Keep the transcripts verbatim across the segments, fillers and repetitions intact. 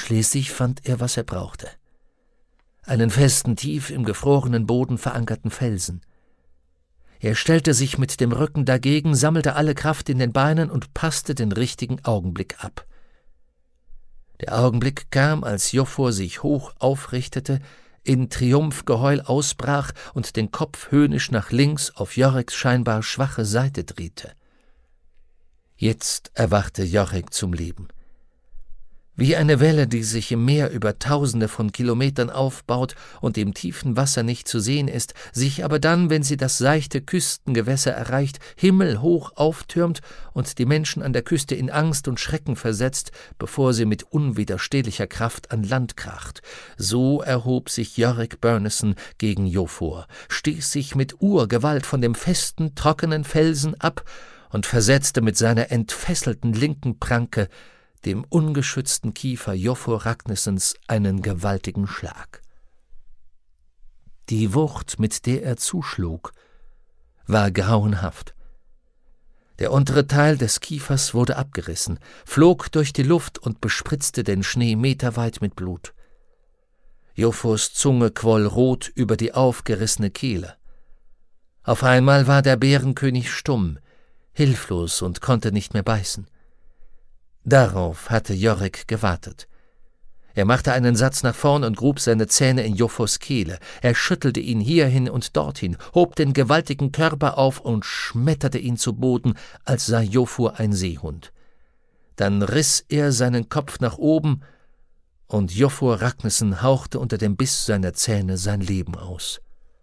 Schließlich fand er, was er brauchte. Einen festen, tief im gefrorenen Boden verankerten Felsen. Er stellte sich mit dem Rücken dagegen, sammelte alle Kraft in den Beinen und passte den richtigen Augenblick ab. Der Augenblick kam, als Jofor sich hoch aufrichtete, in Triumphgeheul ausbrach und den Kopf höhnisch nach links auf Joreks scheinbar schwache Seite drehte. Jetzt erwachte Jorek zum Leben. Wie eine Welle, die sich im Meer über Tausende von Kilometern aufbaut und im tiefen Wasser nicht zu sehen ist, sich aber dann, wenn sie das seichte Küstengewässer erreicht, himmelhoch auftürmt und die Menschen an der Küste in Angst und Schrecken versetzt, bevor sie mit unwiderstehlicher Kraft an Land kracht. So erhob sich Jorek Byrnison gegen Jofor, stieß sich mit Urgewalt von dem festen, trockenen Felsen ab und versetzte mit seiner entfesselten linken Pranke dem ungeschützten Kiefer Jofor Ragnissons einen gewaltigen Schlag. Die Wucht, mit der er zuschlug, war grauenhaft. Der untere Teil des Kiefers wurde abgerissen, flog durch die Luft und bespritzte den Schnee meterweit mit Blut. Jofors Zunge quoll rot über die aufgerissene Kehle. Auf einmal war der Bärenkönig stumm, hilflos und konnte nicht mehr beißen. Darauf hatte Jorek gewartet. Er machte einen Satz nach vorn und grub seine Zähne in Jofors Kehle. Er schüttelte ihn hierhin und dorthin, hob den gewaltigen Körper auf und schmetterte ihn zu Boden, als sei Jofor ein Seehund. Dann riss er seinen Kopf nach oben, und Jofor Ragnisson hauchte unter dem Biss seiner Zähne sein Leben aus.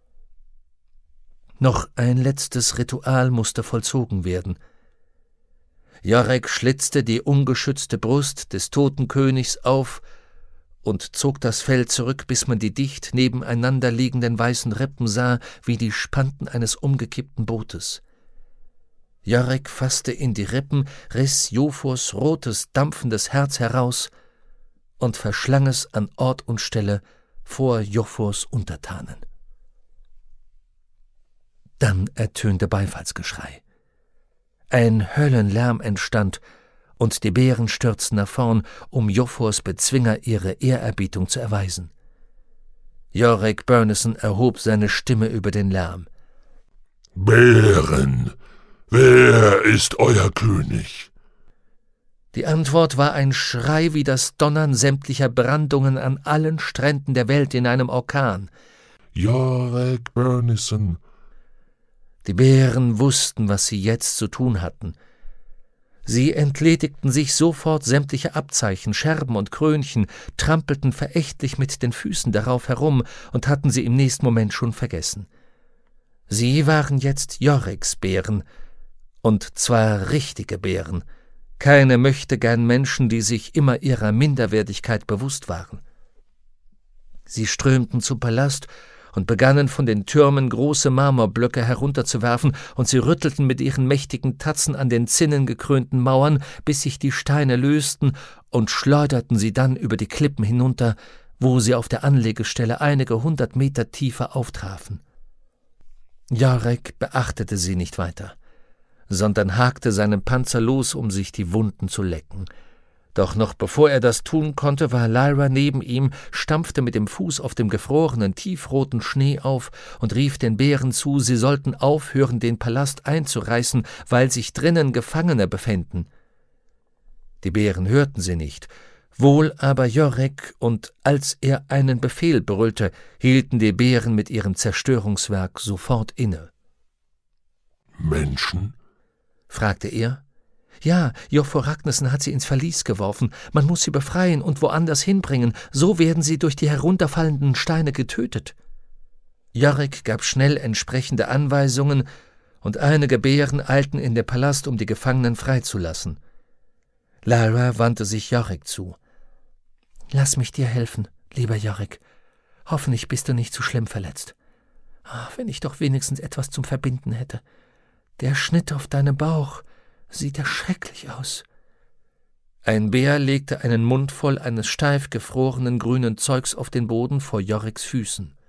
Noch ein letztes Ritual musste vollzogen werden. Jorek schlitzte die ungeschützte Brust des toten Königs auf und zog das Fell zurück, bis man die dicht nebeneinander liegenden weißen Rippen sah, wie die Spanten eines umgekippten Bootes. Jorek fasste in die Rippen, riss Jofors rotes, dampfendes Herz heraus und verschlang es an Ort und Stelle vor Jofors Untertanen. Dann ertönte Beifallsgeschrei. Ein Höllenlärm entstand, und die Bären stürzten nach vorn, um Jofors Bezwinger ihre Ehrerbietung zu erweisen. Jorek Byrnison erhob seine Stimme über den Lärm. »Bären, wer ist euer König?« Die Antwort war ein Schrei wie das Donnern sämtlicher Brandungen an allen Stränden der Welt in einem Orkan. »Jorek Byrnison.« Die Bären wussten, was sie jetzt zu tun hatten. Sie entledigten sich sofort sämtlicher Abzeichen, Scherben und Krönchen, trampelten verächtlich mit den Füßen darauf herum und hatten sie im nächsten Moment schon vergessen. Sie waren jetzt Joreks Bären, und zwar richtige Bären, keine möchtegern Menschen, die sich immer ihrer Minderwertigkeit bewusst waren. Sie strömten zum Palast und begannen von den Türmen große Marmorblöcke herunterzuwerfen, und sie rüttelten mit ihren mächtigen Tatzen an den zinnengekrönten Mauern, bis sich die Steine lösten, und schleuderten sie dann über die Klippen hinunter, wo sie auf der Anlegestelle einige hundert Meter tiefer auftrafen. Jorek beachtete sie nicht weiter, sondern hakte seinen Panzer los, um sich die Wunden zu lecken. Doch noch bevor er das tun konnte, war Lyra neben ihm, stampfte mit dem Fuß auf dem gefrorenen, tiefroten Schnee auf und rief den Bären zu, sie sollten aufhören, den Palast einzureißen, weil sich drinnen Gefangene befänden. Die Bären hörten sie nicht, wohl aber Jorek, und als er einen Befehl brüllte, hielten die Bären mit ihrem Zerstörungswerk sofort inne. »Menschen?« fragte er. »Ja, Jofor Ragnisson hat sie ins Verlies geworfen. Man muss sie befreien und woanders hinbringen. So werden sie durch die herunterfallenden Steine getötet.« Jorek gab schnell entsprechende Anweisungen, und einige Bären eilten in den Palast, um die Gefangenen freizulassen. Lyra wandte sich Jorek zu. »Lass mich dir helfen, lieber Jorek. Hoffentlich bist du nicht zu schlimm verletzt. Ach, wenn ich doch wenigstens etwas zum Verbinden hätte. Der Schnitt auf deinem Bauch sieht ja schrecklich aus.« Ein Bär legte einen Mund voll eines steif gefrorenen grünen Zeugs auf den Boden vor Joreks Füßen.